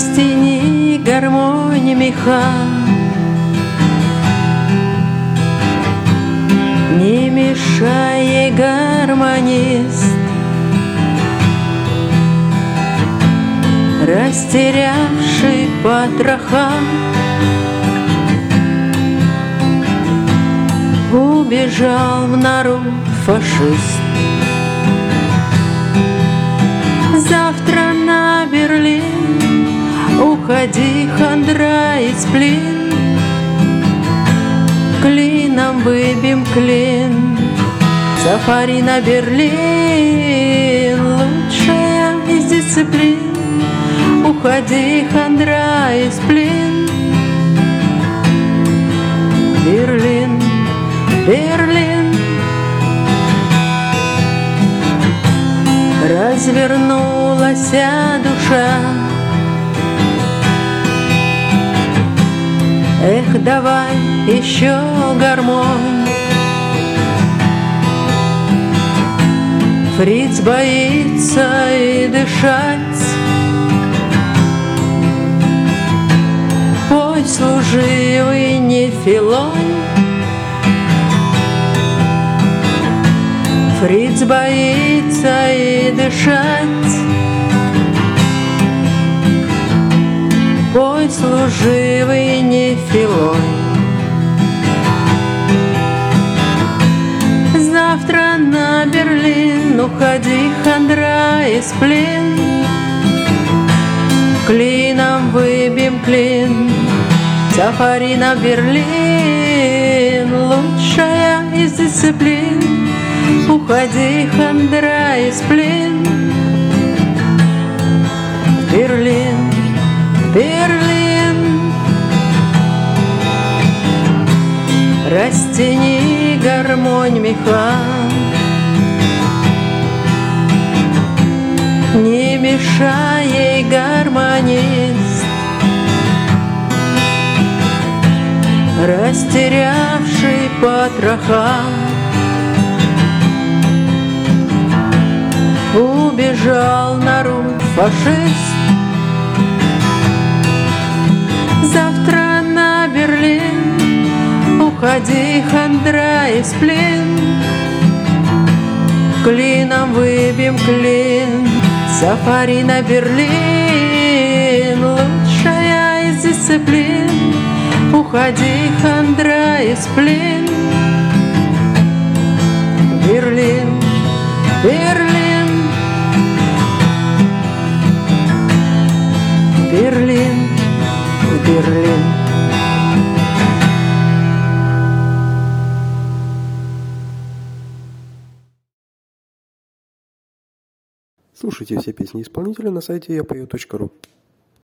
Растяни гармонь меха, не мешай ей, гармонист, растерявший потроха. Убежал в нору фашист. Завтра на Берлин уходи, хандра и сплин, клином выбьем клин. Сафари на Берлин, лучшая из дисциплин. Уходи, хандра и сплин. Берлин, Берлин. Развернулась душа. Эх, давай еще гармонь. Фриц боится и дышать. Пой, служивый нефилонь. Фриц боится и дышать. Пой, служивый нефилонь. Завтра на Берлин уходи, хандра и сплин, клином выбьем клин. Сафари на Берлин, лучшая из дисциплин. Уходи, хандра и сплин. Берлин, Берлин. Растяни гармонь меха, не мешай ей, гармонист, растерявший потроха. Убежал в нору фашист. Завтра на Берлин уходи, хандра и сплин, клином выбьем клин. Сафари на Берлин, лучшая из дисциплин. Уходи, хандра и сплин. Берлин, Берлин. Берлин, Берлин. Слушайте все песни исполнителя на сайте yapою.ru.